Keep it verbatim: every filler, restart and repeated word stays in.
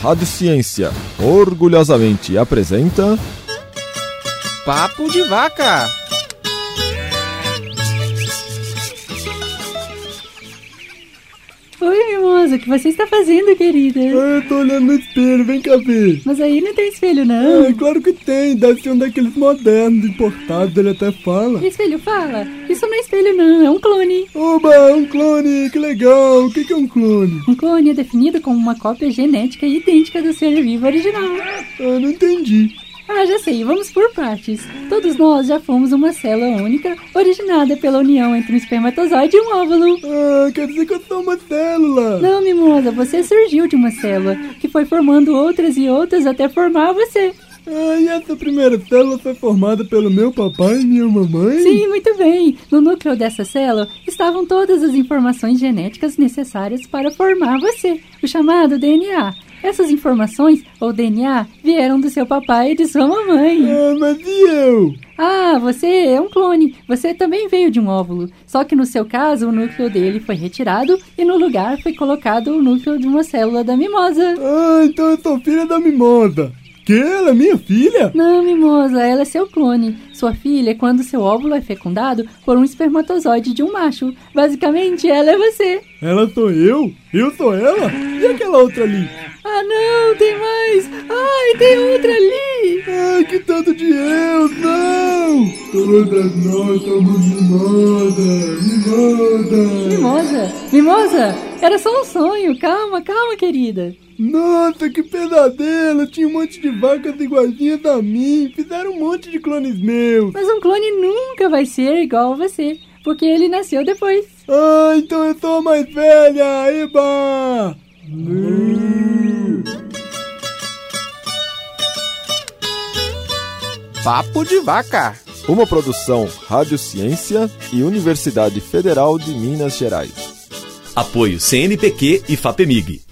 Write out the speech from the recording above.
Rádio Ciência orgulhosamente apresenta Papo de Vaca. Oi, mimosa, o que você está fazendo, querida? Ah, eu tô olhando no espelho, vem cá ver. Mas aí não tem espelho, não. Ah, claro que tem, deve ser um daqueles modernos, importados, ele até fala. Espelho fala? Isso não é espelho, não, é um clone. Oba, um clone, que legal. O que que é um clone? Um clone é definido como uma cópia genética idêntica do ser vivo original. Ah, não entendi. Ah, já sei, vamos por partes. Todos nós já fomos uma célula única, originada pela união entre um espermatozoide e um óvulo. Ah, quer dizer que eu sou uma célula. Não, mimosa, você surgiu de uma célula, que foi formando outras e outras até formar você. Ah, e essa primeira célula foi formada pelo meu papai e minha mamãe? Sim, muito bem. No núcleo dessa célula estavam todas as informações genéticas necessárias para formar você, o chamado D N A. Essas informações, ou D N A, vieram do seu papai e de sua mamãe. Ah, mas e eu? Ah, você é um clone. Você também veio de um óvulo. Só que no seu caso, o núcleo dele foi retirado e no lugar foi colocado o núcleo de uma célula da mimosa. Ah, então eu sou filha da mimosa. Que? Ela é minha filha? Não, mimosa, ela é seu clone. Sua filha é quando seu óvulo é fecundado por um espermatozoide de um macho. Basicamente, ela é você. Ela sou eu? Eu sou ela? E aquela outra ali? Ah, não, tem mais. Ai, tem outra ali. Ai, que tanto de eu, não! Todas nós somos mimosa, mimosa. Mimosa? Mimosa? Era só um sonho. Calma, calma, querida. Nossa, que pesadelo! Tinha um monte de vacas igualzinhas a mim. Fizeram um monte de clones meus. Mas um clone nunca vai ser igual a você, porque ele nasceu depois. Ah, então eu sou a mais velha! Eba! Hum. Papo de Vaca. Uma produção Rádio Ciência e Universidade Federal de Minas Gerais. Apoio C N Pq e FAPEMIG.